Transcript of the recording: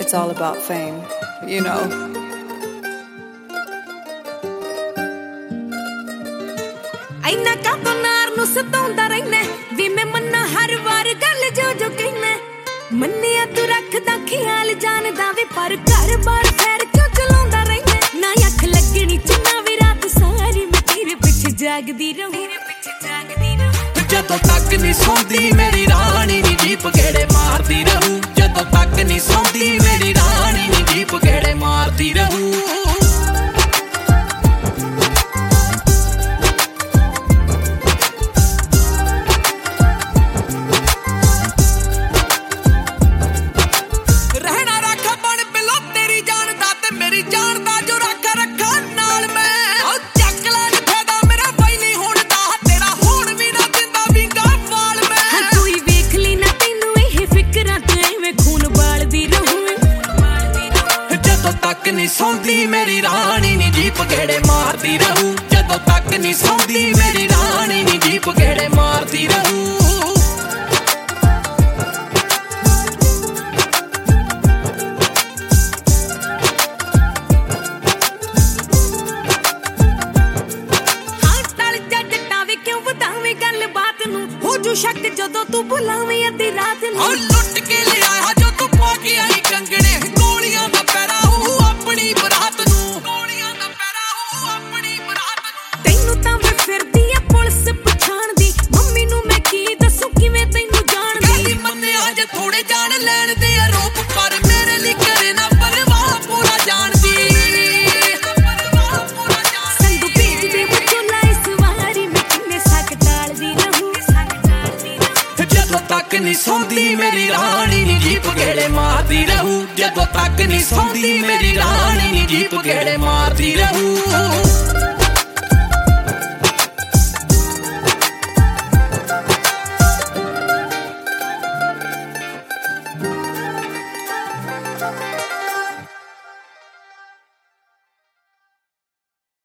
it's all about fame, you know. ਇੰਨਾ ਕਾਤੋਂ ਨਾਰ ਨੂੰ ਸਤਾਉਂਦਾ ਰਹਿਣਾ ਵੀ ਮੈਂ ਮੰਨਾ ਹਰ ਵਾਰ ਗੱਲ ਜੋ ਜੋ ਕਹਿਣਾ ਮੰਨਿਆ ਤੂੰ ਰੱਖਦਾ ਖਿਆਲ ਜਾਣਦਾ ਵੇ ਪਰ ਘਰ ਬਾਰ ਫੇਰ ਕਿਉਂ ਚਲਾਉਂਦਾ ਰਹਿਣਾ ਨਾ ਅੱਖ ਲੱਗਣੀ ਚੰਨਾ ਵੀ ਰਾਤ ਸਾਰੀ ਮੈਂ ਤੇਰੇ ਪਿੱਛੇ ਜਾਗਦੀ ਰਹੂੰ ਜਦੋਂ ਤੱਕ ਨਹੀਂ ਸੌਂਦੀ ਮੇਰੀ ਰਾਣੀ ਨੀ ਜੀਪ ਗੇੜੇ ਮਾਰਦੀ ਰਹੂ ਜਦੋਂ ਤੱਕ ਨਹੀਂ ਸੌਂਦੀ ਮੇਰੀ ਰਾਣੀ ਨੀ ਜੀਪ ਗੇੜੇ ਮਾਰਦੀ ਰਹੂ ਨਹੀਂ ਸੌਂਦੀ ਮੇਰੀ ਰਾਣੀ ਨੀ ਜੀਪ ਗੇੜੇ ਮਾਰਦੀ ਰਹੂ ਜਦੋਂ ਤੱਕ ਨਹੀਂ ਸੌਂਦੀ ਮੇਰੀ ਰਾਣੀ ਨੀ ਜੀਪ ਗੇੜੇ ਮਾਰਦੀ ਰਹੂ ਹਾਂ ਟਲ ਜੱਟਾਂ ਵੇ ਕਿਉਂ ਵਧਾਵੇਂ ਗੱਲ ਬਾਤ ਨੂੰ ਹੋ ਜੂ ਸ਼ੱਕ ਜਦੋਂ ਤੂੰ ਬੁਲਾਵੇਂ ਅੱਧੀ ਰਾਤ ਨੂੰ ਲੁੱਟ ਕੇ ਲਿਆਇਆ ਜੋ ਤੂੰ ਪਾ ਕੇ ਆਈ ਕੰਗਣੇ ਗੋਲੀਆਂ ਦਾ ਪੈਰਾ ਆਪਣੀ ਬਰਾਤ ਨੂੰ ਗੋਲੀਆਂ ਦਾ ਪੈਰਾ ਆਪਣੀ ਬਰਾਤ ਨੂੰ ਤੈਨੂੰ ਤਾਂ ਵੇ ਫਿਰਦੀ ਆ ਪੁਲਿਸ ਪਛਾਣਦੀ ਮੰਮੀ ਨੂੰ ਮੈਂ ਕੀ ਦੱਸੂ ਕਿਵੇਂ ਤੈਨੂੰ ਜਾਣਦੀ ਕਹਿੰਦੀ ਮੰਨਿਆ ਜੇ ਥੋੜੇ ਜਾਣ ਲੈਣ ਦੇ ਆਰੋਪ ਪਰ ਮੇਰੇ ਲਈ ਕਰੇ ਨਾ ਪਰਵਾਹ ਪੂਰਾ ਜਾਣਦੀ ਸੰਦੂ ਭੇਜਦੇ ਵਿਚੋਲਾ ਇਸ ਵਾਰੀ ਮੈਂ ਕਿੰਨੇ ਸੱਕ ਟਾਲਦੀ ਰਹੂੰ ਜਦੋਂ ਤੱਕ ਨਹੀਂ ਸੌਂਦੀ ਮੇਰੀ ਰਾਣੀ ਨੀ ਜੀਪ ਗੇੜੇ ਮਾਰਦੀ ਰਹੂ ਜਦੋਂ ਤੱਕ ਨਹੀਂ ਸੌਂਦੀ ਮੇਰੀ ਰਾਣੀ ਨੀ ਜੀਪ ਗੇੜੇ ਮਾਰਦੀ ਰਹੂ